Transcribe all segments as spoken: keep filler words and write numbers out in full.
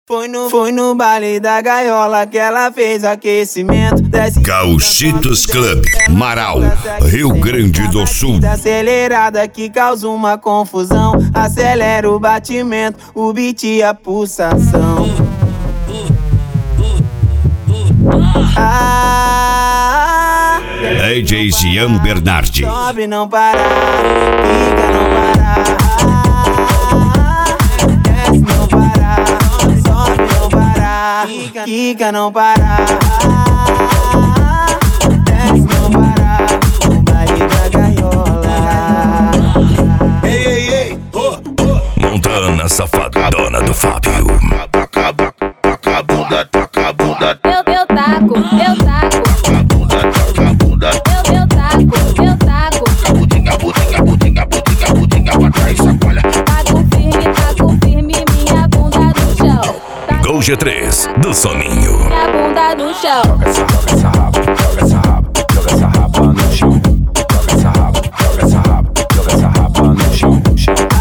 Foi no, foi no baile da gaiola que ela fez aquecimento. Desce Gauchitos Club, Marau, Rio Grande do Sul. Acelerada que causa uma confusão. Acelera o batimento, o beat e a pulsação. Ah, D J Jean Bernardi. Sobe não parar, fica não parar. Desce não parar, sobe não parar, fica não parar. Desce não parar, o baile da gaiola. Ei, ei, ei, oh, oh. Montana safadona do Fábio. Eu, eu taco, eu taco. Eu, eu taco, eu taco. Taco firme, taco firme, minha bunda no chão. Gol G três do Soninho. Minha bunda no chão. Joga essa, joga essa raba, joga essa raba, joga essa raba no chão. Joga essa raba, joga essa raba, joga essa raba no chão, chão, chão.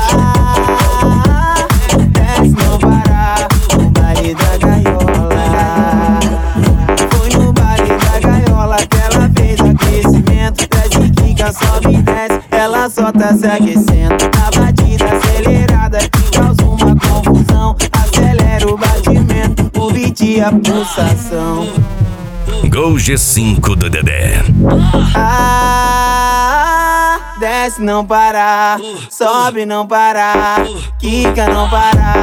Desce não parar, o baile da gaiola. Foi no baile da gaiola que ela fez aquecimento. Desce, quica, sobe e desce, ela só tá se aquecendo. A batida acelerada que causa uma confusão. Acelera o batimento, o beat e a pulsação. Gol G cinco do Dedé. Ah, desce não parar, sobe não parar, quica não parar.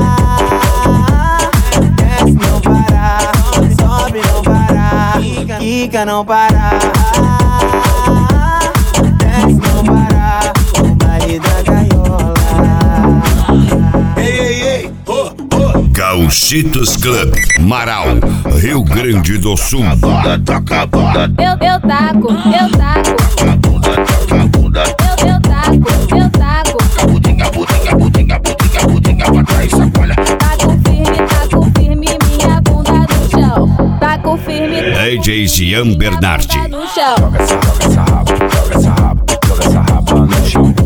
Desce não parar, sobe não parar, quica não parar. Desce não parar, o baile da gaiola. Ei, ei, ei, oh, oh. Gauchitos Club, Marau, Rio Grande do Sul. Eu, eu taco, eu taco. Eu, eu taco, eu taco. Taco firme, taco firme, minha bunda no chão. Taco firme, D J Jean Bernardi. no chão. Joga essa, joga essa raba, joga essa raba, joga essa raba no chão.